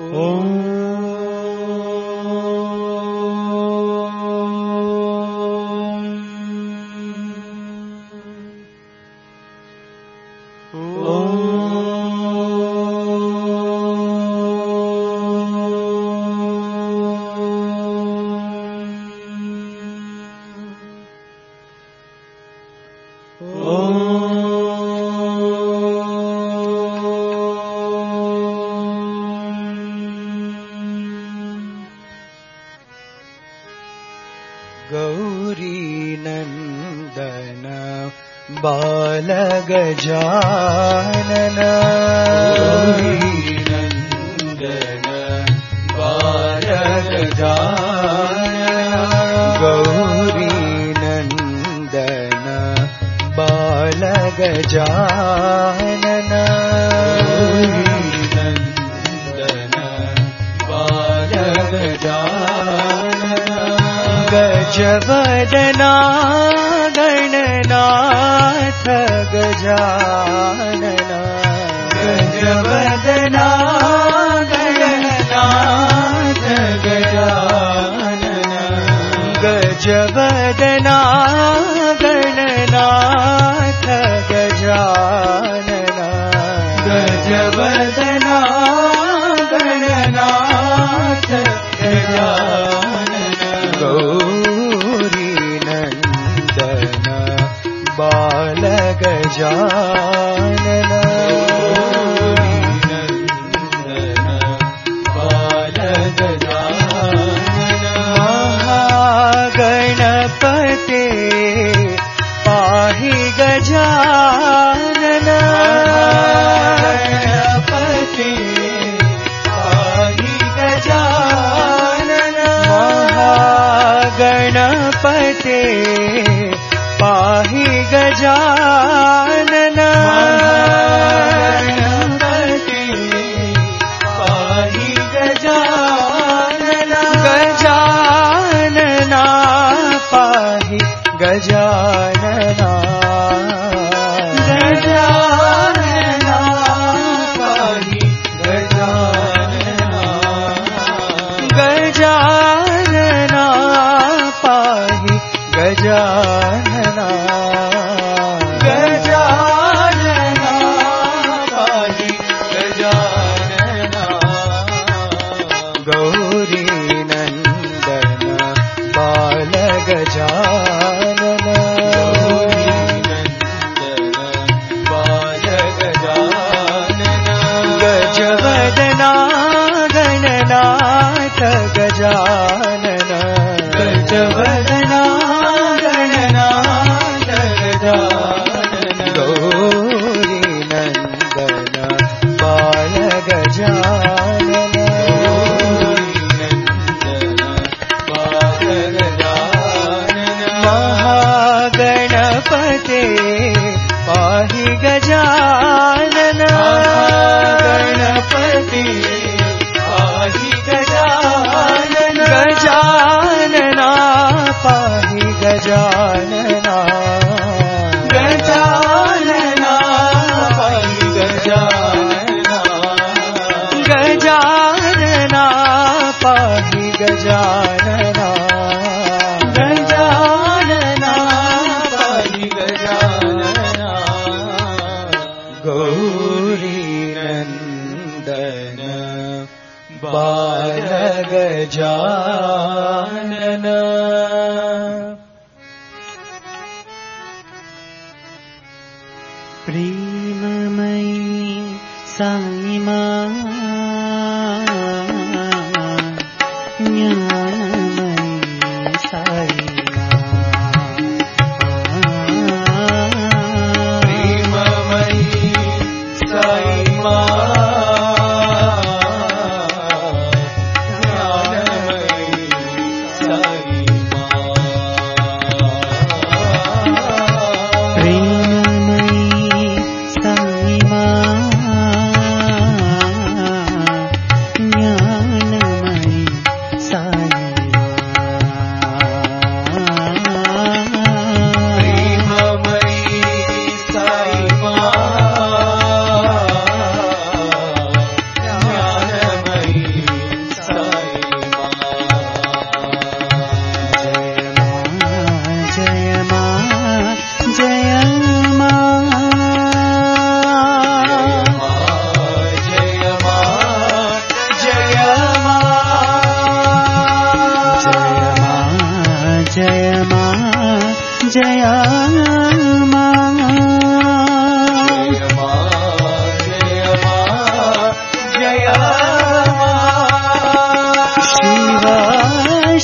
गौरीनन्दन बालगजानन गौरीनन्दन बालगजानन गौरीनन्दन बालगजानन गौरीनन्दन बालगजानन गजवदना गणनाथ गजानन गजवदना गणनाथ गजानन गजवदना गणनाथ गजानन गजवदना गणनाथ गजानन गौरीनन्दन बालगजानन गौरीनन्दन बालगजानन महागणपते पाहि गजानन गणपते पाहि गजानन गणपते पाहि गजानन गणपते पाहि गजानन गजानना पाहि गजानना गजानना पाहि गजानना गजानना पाहि गजानना गजानना पाहि गजानना गौरीनन्दन बालगजानन गौरीनन्दन बालगजानन गजवदना गणनाथ गजानन गजवदना गणनाथ गजानन गौरीनन्दन बालगजानन गौरीनन्दन बालगजानन महागणपते पाहि गजानन गणपते पाहि गजानन गजानना पाहि गजानना गजानना पाहि गजानना गजानना पाहि गजानना गजानना पाहि गजानना गौरीनन्दन बालगजानन प्रेममयी साई मां ज्ञानमयी साई प्रेममयी साई साई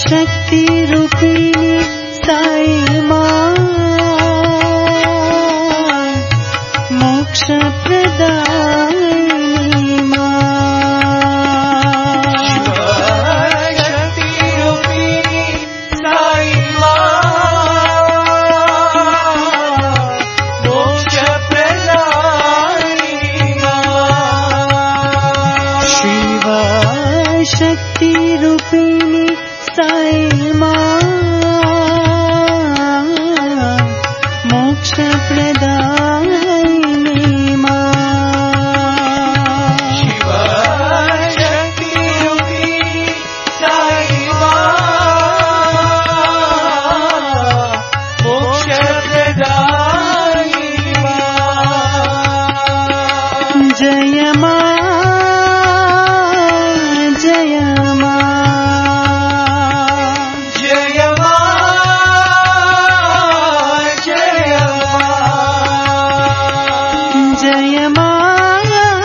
शक्ति रूपिणी साई मां मोक्ष प्रदायिनी मां शक्ति रूपिणी साई मां मोक्ष प्रदायिनी मां शिवा शक्ति रूपिणी साई मां मोक्ष प्रदायिनी मां शिवा शक्ति रूपिणी साई मां मोक्ष प्रदायिनी मां जय मां जय मां जय मां जय मां जय मां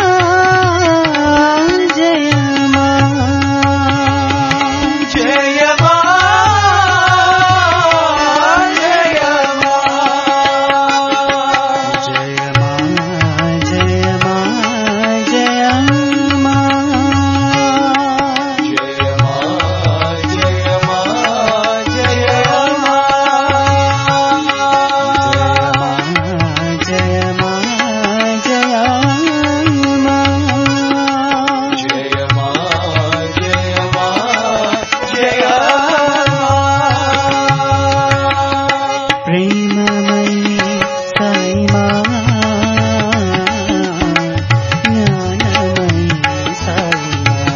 जय मां जय मां जय मां जय मां जय मां जय मां जय मां जय प्रेममयी साई मां ज्ञानमयी साई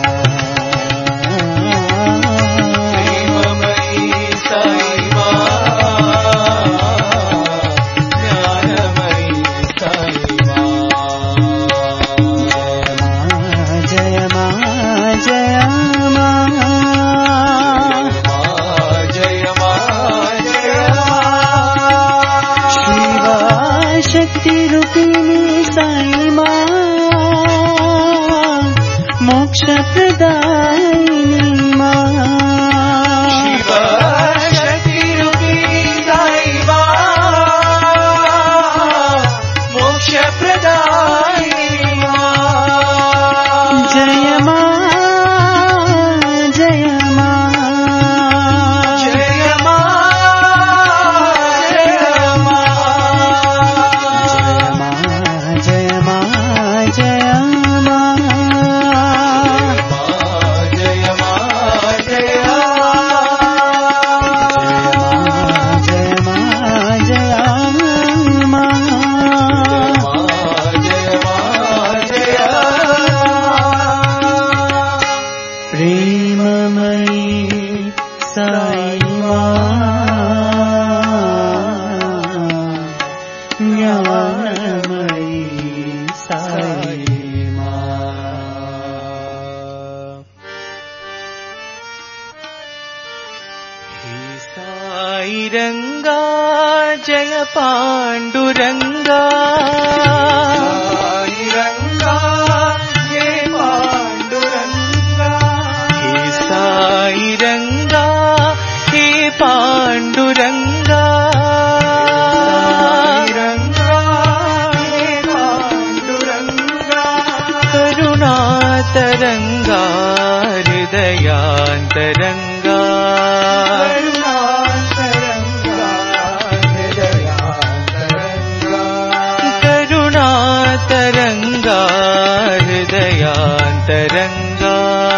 जय मां जय मां शिवा शक्ति रूपिणी साई मां मोक्ष प्रदायिनी मां जय मां जय मां जय मां जय मां प्रेममयी साई मां ज्ञानमयी साई मां हे साई रंगा जय पांडुरंगा साई रंगा जय पांडुरंगा हे साई रंगा हे पांडुरंगा करुणातरंगा हृदयांतरंगा करुणातरंगा हृदयांतरंगा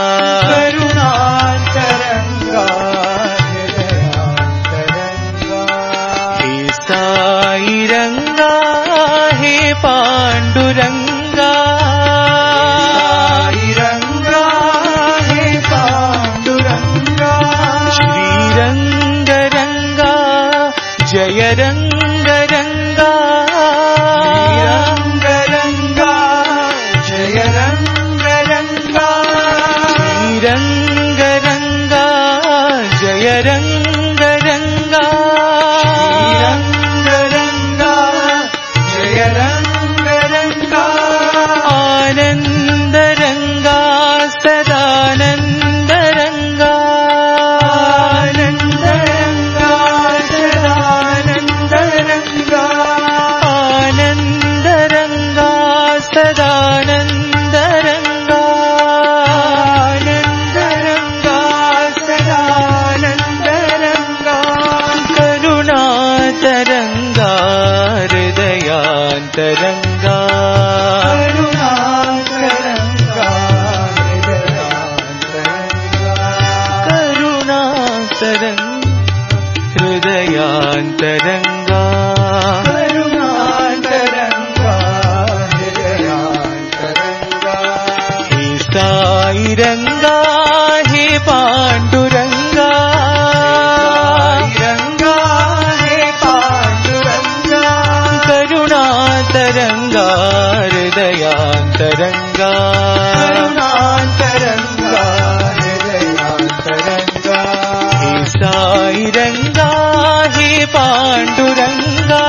हे साई रंगा हे पांडुरंगा श्रीरंग रंगा जय रंग रंगा जय रंग रंगा श्रीरंग रंगा जय रंग रंगा जय रंग रंगा आनंद रंगा सदानंद रंगा रंगा हे पांडुरंगा रंगा हे पांडुरंगा करुणातरंगा हृदयांतरंगा करुणांतरंगा हृदयांतरंगा हे साई रंगा हे पांडुरंगा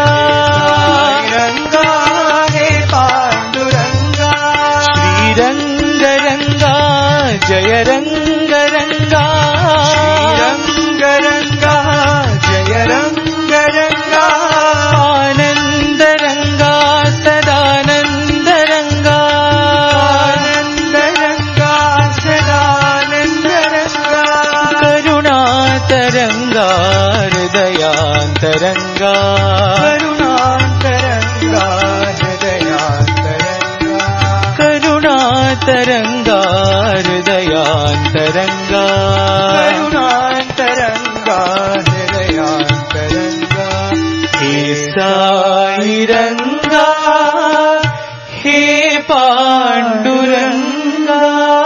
रंगा हे पांडुरंगा श्रीरंग रंगा जय रंग रंगा रंग रंगा जय रंग रंगा आनंद रंगा सदानंद रंगा आनंद रंगा सदानंद रंगा करुणातरंगा हृदयांतरंगा करुणांतरंगा हृदयांतरंगा करुणातरंगा हृदयांतरंगा करुणांतरंगा हृदयांतरंगा हे साई रंगा हे पांडुरंगा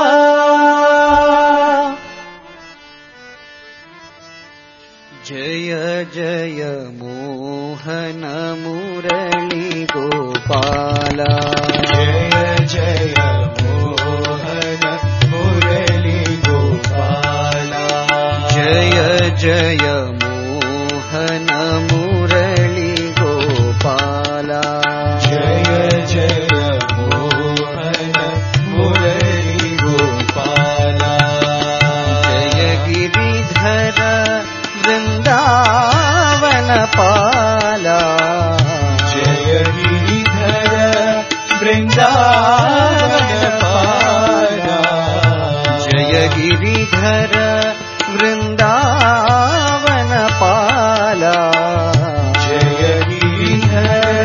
जय जय मोहन मुरली गोपाला जय जय मोहन मुरली गोपाला जय जय मोहन मुरली गोपाला जय जय मोहन मुरली गोपाला जय गिरिधर वृंदावन पाला जय गिरिधर वृंदावन पाला जय गिरिधर वृंदावन पाला जय गिरिधर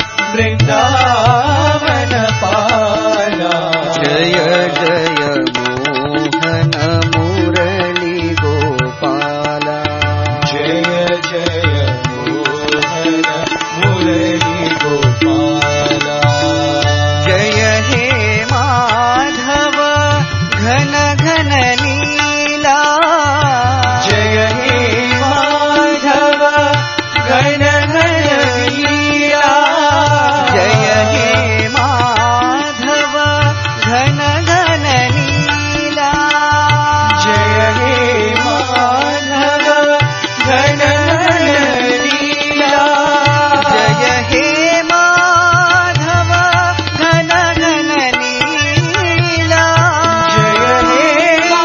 वृंदावन पाला जय जय मोहन मुरली गोपाला जय जय मोहन मुरली गोपाला जय हे माधव घन घन लीला जय हे माधव घन घन लीला जय हे माधव घन घन लीला जय हे माधव घन घन लीला जय हे माधव घन घन लीला जय हे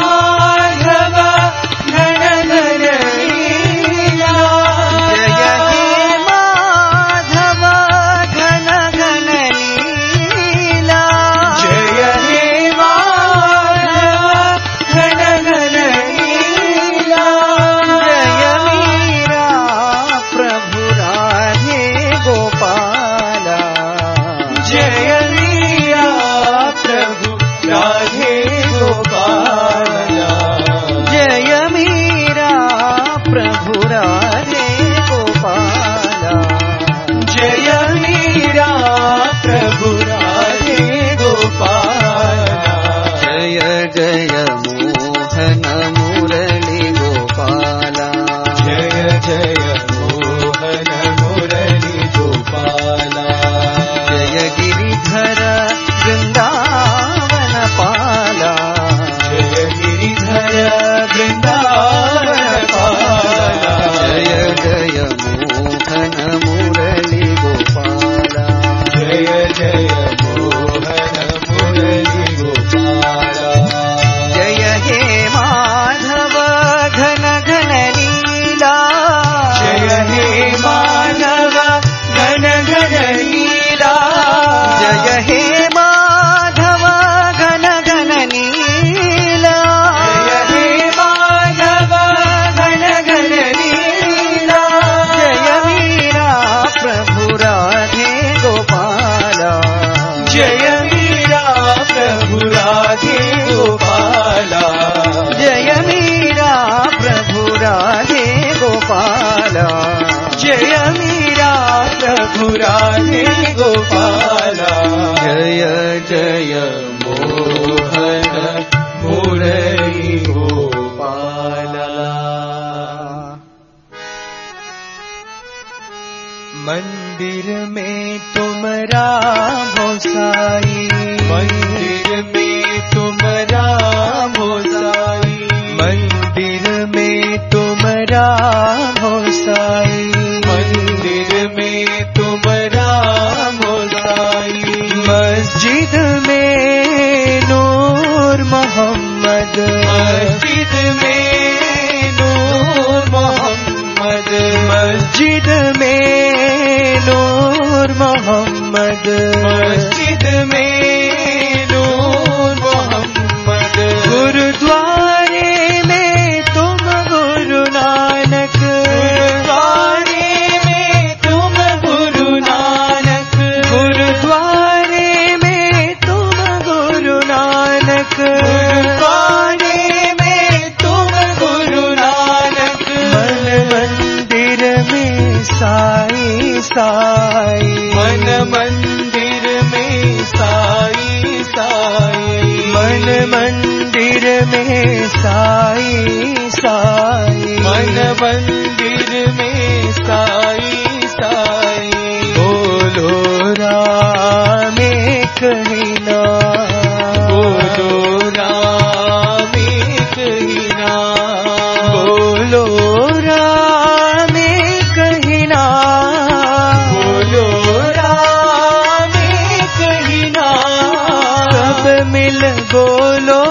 तुम राम हो साई, मंदिर में तुम राम हो साई, मंदिर में तुम राम हो साई, मस्जिद में नूर मोहम्मद, मस्जिद में नूर मोहम्मद, मस्जिद में नूर मोहम्मद, मस्जिद में नूर मोहम्मद, गुरुद्वारे में तुम गुरु नानक, गुरुद्वारे में तुम गुरु नानक, गुरुद्वारे में तुम गुरु नानक, गुरुद्वारे में तुम गुरु नानक, मन मंदिर में साई साई, मन मंदिर में साई साई, मन मंदिर में साई साई, मन मंदिर में साई साई, बोलो राम एक ही नाम, बोलो राम एक ही नाम, बोलो राम एक ही नाम, बोलो राम एक ही नाम, सब मिल बोलो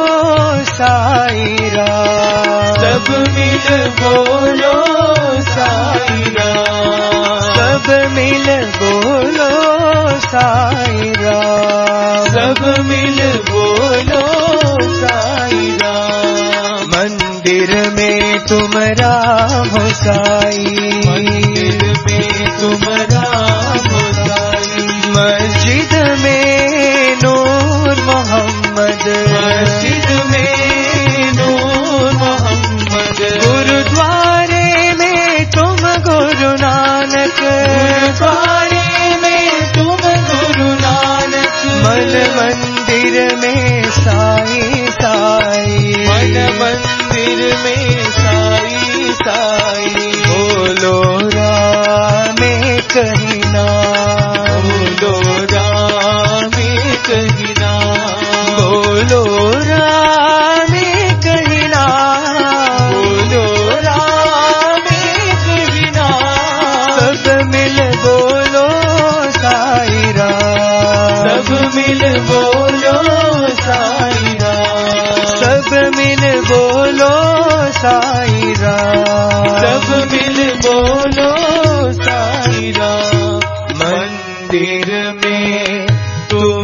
साई राम, सब मिल बोलो साई राम, सब मिल बोलो साई राम, सब मिल बोलो साई राम, मंदिर में तुम राम हो साई, मंदिर में तुम राम हो साई, मस्जिद में नूर मोहम्मद, मस्जिद में नूर मोहम्मद, गुरुद्वारे में तुम गुरु नानक, गुरुद्वारे में तुम गुरु नानक, मन मंदिर में साई साई, मन मंदिर में साई साई, बोलो राम एक ही नाम, बोलो राम एक ही नाम, बोलो राम एक ही नाम, बोलो राम एक ही नाम, सब मिल बोलो साई राम, सब मिल बोलो साई राम, सब मिल बोलो साई राम, सब मिल बोलो साई राम, मंदिर में तुम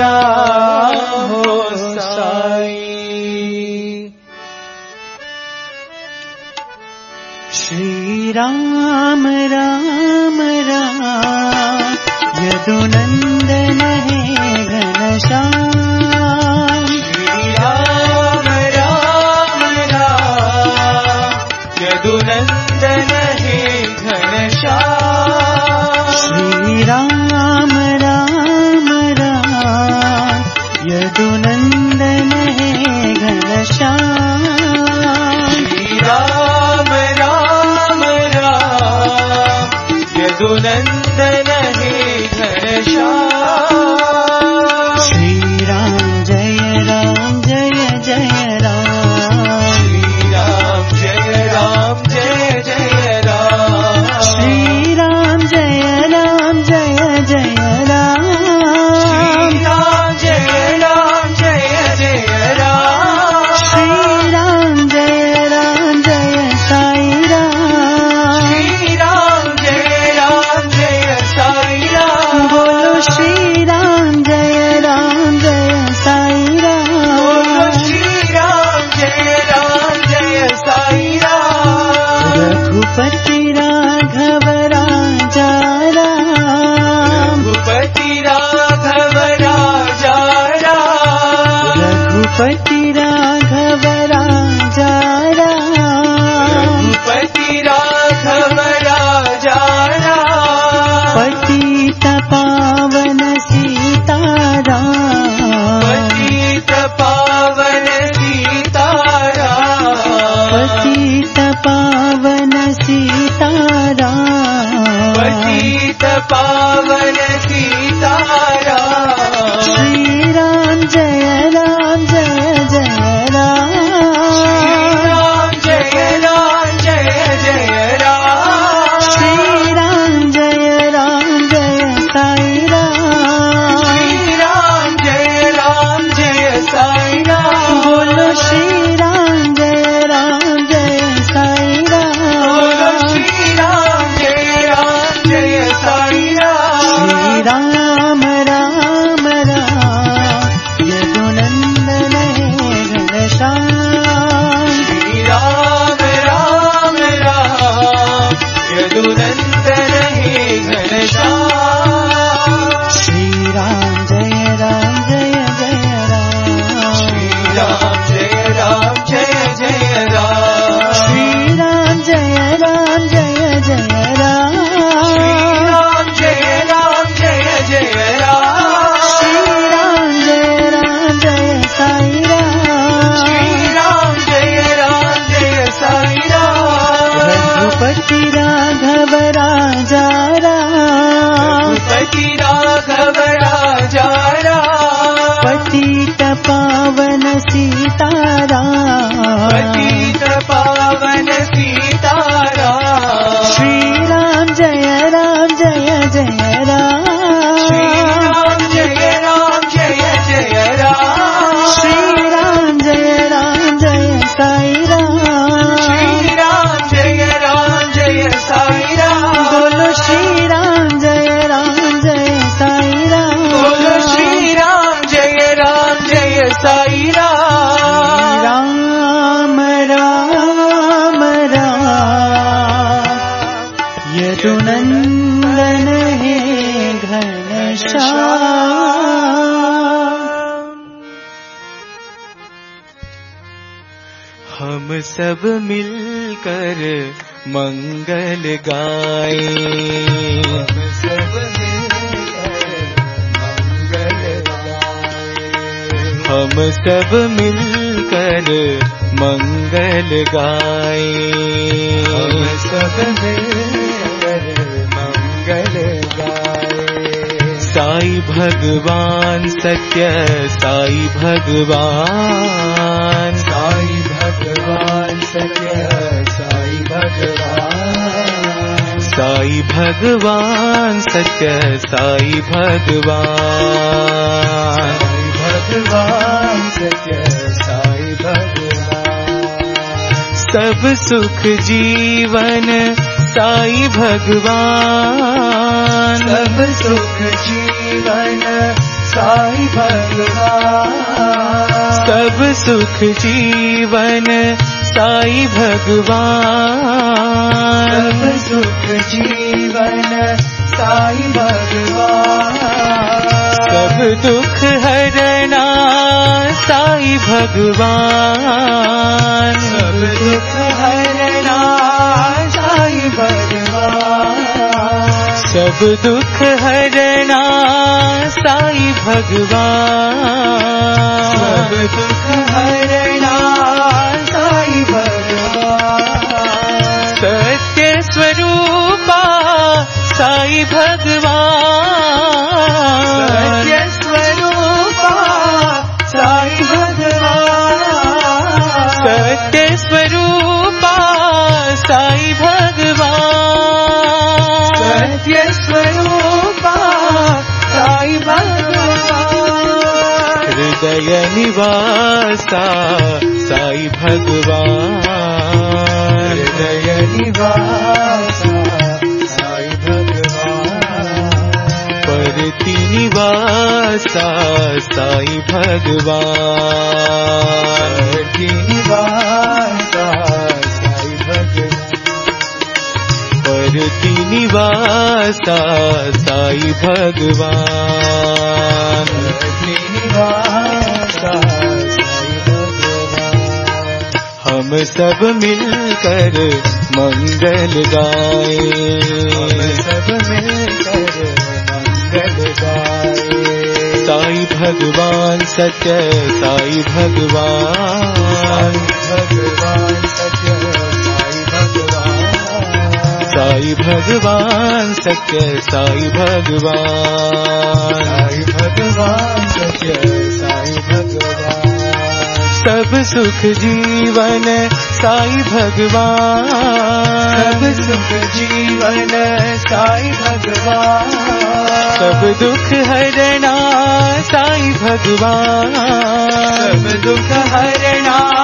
राम हो साई। श्री राम राम राम यदुनंदन है घनश्याम, श्री राम राम राम यदुनंदन हे घनश्याम, श्री राम राम राम यदुनंदन है घनश्याम, श्री राम राम राम यदुनंदन हे घनश्याम, श्री राम जय जय राम, श्री राम जय जय राम, श्री राम जय जय राम, श्री राम जय जय राम, श्री राम जय साई राम, श्री राम जय साई राम, बोलो श्री राम जय साई राम, बोलो श्री राम जय साई राम, रघुपति राघव राजा राम, रघुपति राघव राजा राम, रघुपति राघव राजा राम, रघुपति राघव राजा राम, पतित पावन सीताराम, पतित पावन सीताराम, पतित पावन सीताराम, पतित पावन सीताराम, श्री राम जय श्री राम जय साई राम। बोलो श्री राम जय साई राम। श्री राम राम राम यदुनंदन घनश्याम। श्री राम राम राम यदुनंदन हे घनश्याम। श्री राम जय राम। श्री राम जय राम श्री राम जय राम श्री राम जय राम श्री राम जय राम साई राम। श्री राम जय साई राम। रघुपति राघव राजा राम। रघुपति राघव राजा राम। पतित पावन सीताराम। पतित पावन सीताराम। श्री राम जय राम श्री राम जय राम श्री राम जय साई राम। श्री राम जय साई राम। बोलो श्री राम जय साई राम। बोलो श्री राम जय साई राम। राम राम राम यदुनंदन हे घनश्याम। हम सब मिलकर मंगल गाए। हम सब मिलकर मंगल गाए। हम सब मिलकर मंगल गाए। हम सब मिलकर मंगल गाए। साई भगवान सत्य साई भगवान। साई भगवान सत्य साई भगवान। साई भगवान सत्य साई भगवान। साई भगवान सत्य साई भगवान। सब सुख जीवन साई भगवान। सब सुख जीवन साई भगवान। सब सुख जीवन साई भगवान। सब सुख जीवन साई भगवान। सब दुख हरना साई भगवान। सब दुख हरना साई भगवान। सब दुख हरना साई भगवान। सब दुख हरना साई भगवान। सत्य स्वरूपा साई भगवान। सत्य स्वरूपा साई भगवान। सत्य स्वरूपा साई भगवान। सत्य स्वरूपा साई भगवान। हृदय निवासा साई भगवान। हृदय निवासा साई भगवान। परति निवासा साई भगवान। परति निवासा साई भगवान। परति निवासा साई भगवान। परति निवासा साई भगवान। हम सब मिलकर मंगल गाए। हम सब मिलकर मंगल गाए। साई भगवान सत्य साई भगवान। भगवान सत्य साई भगवान। साई भगवान सत्य साई भगवान। साई भगवान सत्य साई भगवान। सब सुख जीवन साई भगवान। सब सुख जीवन साई भगवान। सब दुख हरना साई भगवान। सब दुख हरना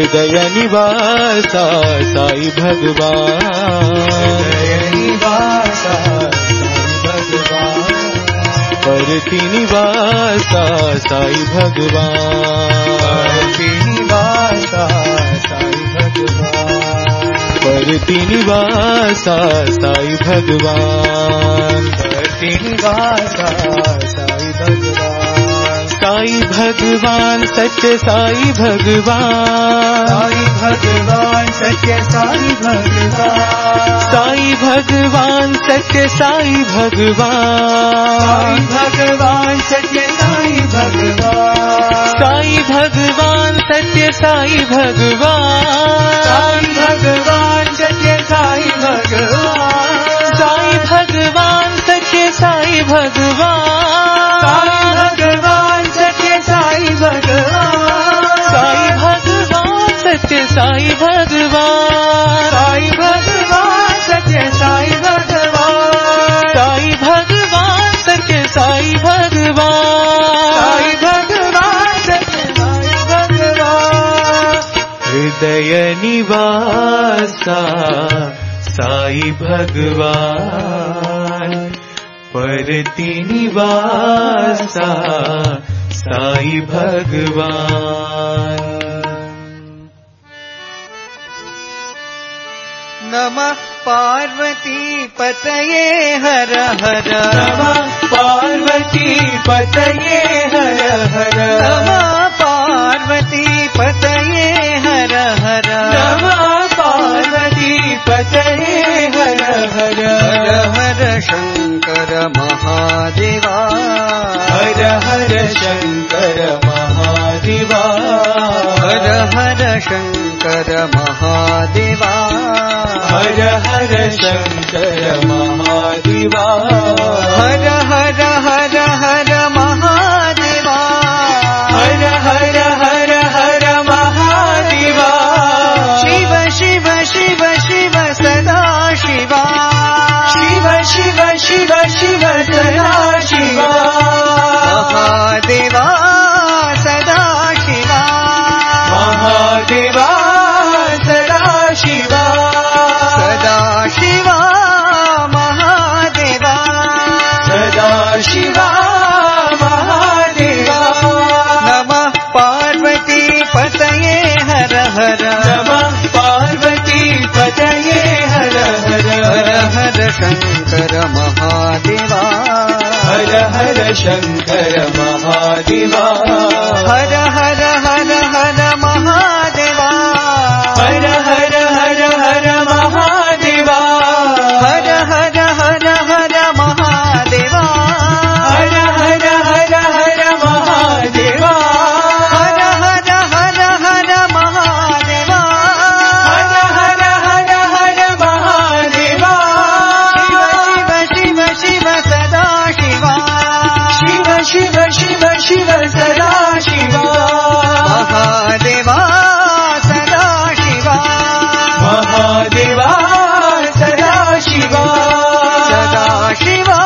हृदय निवासा साई भगवान, हृदय निवासा साई भगवान, परति निवासा साई भगवान, परति निवासा साई भगवान, परति निवासा साई भगवान, परति निवासा साई भगवान, साई भगवान सत्य साई भगवान, साई भगवान सत्य साई भगवान, साई भगवान सत्य साई भगवान, साई भगवान सत्य साई भगवान, साई भगवान सत्य साई भगवान, साई भगवान सत्य साई भगवान, साई भगवान सत्य साई भगवान, साई भगवान सत्य साई भगवान, साई भगवान सत्य साई भगवान, साई भगवान सत्य साई भगवान, साई भगवान सत्य साई भगवान, हृदय निवासा साई भगवान, परति निवासा साई भगवान। नमः पार्वती पतये हर हर, नमः पार्वती पतये हर हर, नमः पार्वती पतये हर हर, नमः पार्वती पतये हर हर, हर हर शंकर महादेवा, हर हर शंकर महादेवा, हर हर शंकर महादेवा, हर हर शंकर महादेवा, हर हर हर हर महादेवा, हर हर हर हर महादेवा, शिव शिव शिव शिव सदा शिवा, शिव शिव शिव शिव सदा शिवा, महादेवा सदा शिवा, महादेवा सदा शिवा, सदा शिवा महादेवा, सदा शिवा महादेवा, नमः पार्वती पतये हर हर, नमः पार्वती पतये हर हर, हर हर शंकर महादेवा, हर हर शंकर महादेवा, हर हर हर हर महादेवा, हर हर हर हर महादेवा, हर हर हर हर महादेवा, हर हर हर हर महादेवा, हर हर हर हर महादेवा, हर हर हर हर महादेवा, शिव शिव शिव सदा शिवा, शिव शिव शिव शिव सदा शिवा, महादेवा सदा शिवा, महादेवा सदा शिवा, सदा शिवा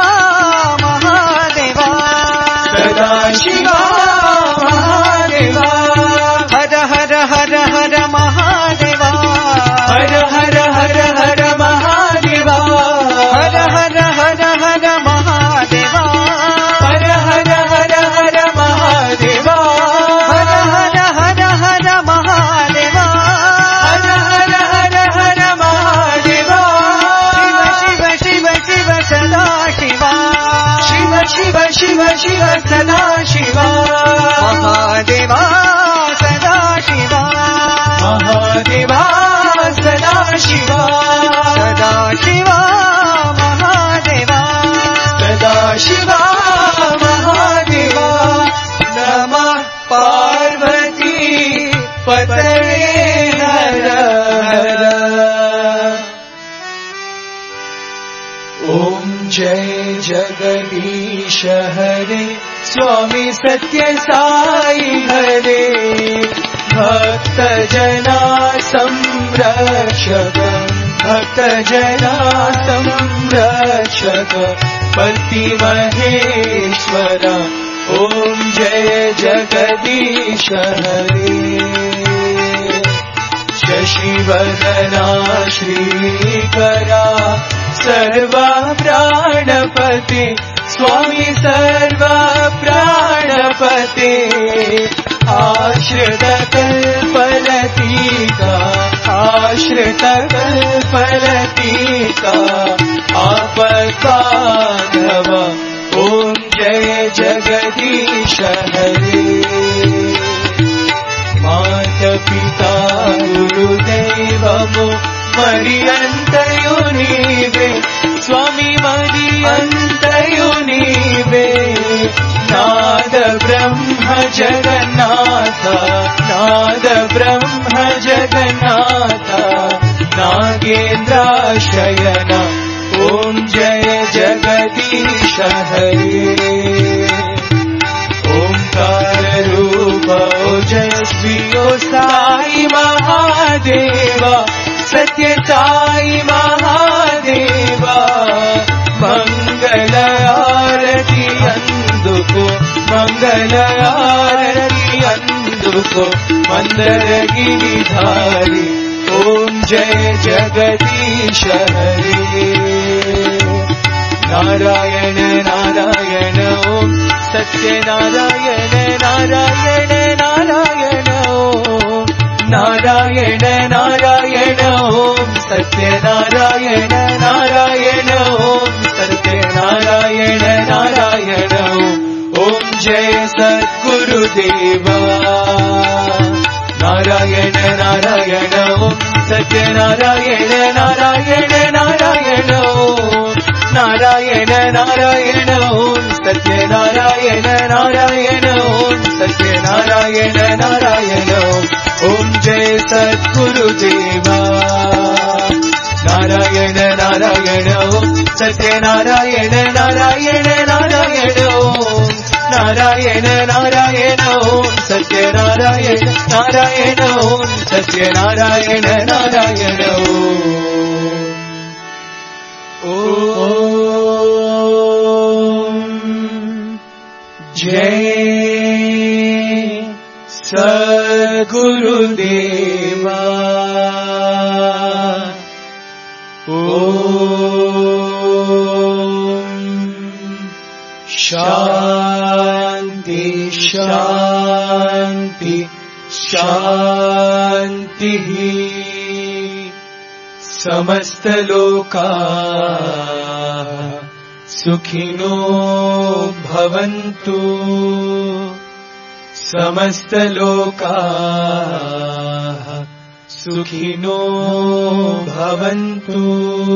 महादेवा, सदा शिवा महादेवा, हर हर हर हर महादेवा, हर हर हर हर महादेवा, हर हर हर हर महादेवा, हर हर हर हर महादेवा, हर हर हर हर महादेवा, हर हर हर हर महादेवा, शिव शिव शिव सदा शिवा, शिव शिव शिव शिव सदा शिवा, महादेवा सदा शिवा, महादेवा सदा शिवा, सदा शिवा महादेवा, सदा शिवा महादेवा, नमः पार्वती पतये हर हर। ओम जय जगदीश हरे, स्वामी सत्य साई हरे, भक्त जना संरक्षक, भक्त जना संरक्षक, पति महेश्वर, ओम जय जगदीश हरे। शिवधना श्रीकरा सर्वा प्राणपते स्वामी सर्वा प्राणपते आश्रित कल्पलतिका आश्रित कल्पलतिका आपद्बान्धव ॐ जय जगदीश हरे माता पिता गुरुदैवमो मरियन्तयो नीवे स्वामी मरियन्तयो नीवे नाद ब्रह्म जगन्नाथ नाद ब्रह्म जगन्नाथ नागेन्द्राशयन ॐ जय जगदीश हरे ओंकार रूप जय श्री ओ साई महादेवा सत्य साई महादेवा मंगल आरती अंदुको मंगल आरती अंदुको मंदर गिरिधारी ओम जय जगदीश हरे नारायण नारायण ओम सत्य नारायण नारायण नारायण ओम नारायण नारायण ओम सत्य नारायण नारायण ओम सत्य नारायण नारायण ओम जय सद्गुरुदेवा नारायण नारायण ओम सत्य नारायण नारायण नारायण ओम नारायण नारायण ओम सत्य नारायण नारायण ओम सत्य नारायण नारायण ओम जय सद्गुरुदेवा नारायण नारायण ओम सत्य नारायण नारायण नारायण ओम नारायण नारायण ओम सत्य नारायण नारायण ओम सत्य नारायण नारायण ओम जय सद्गुरुदेवा ओम शांति शांति शांति समस्त लोका सुखिनो भवन्तु समस्त लोका सुखिनो भवन्तु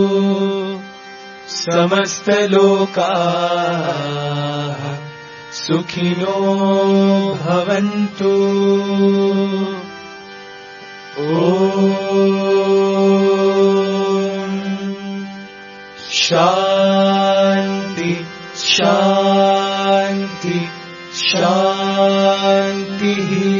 समस्त लोका सुखिनो भवन्तु ओम शांति शांति शांति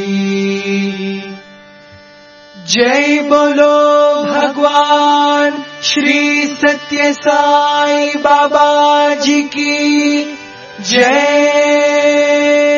जय बोलो भगवान श्री सत्य साई बाबा जी की जय।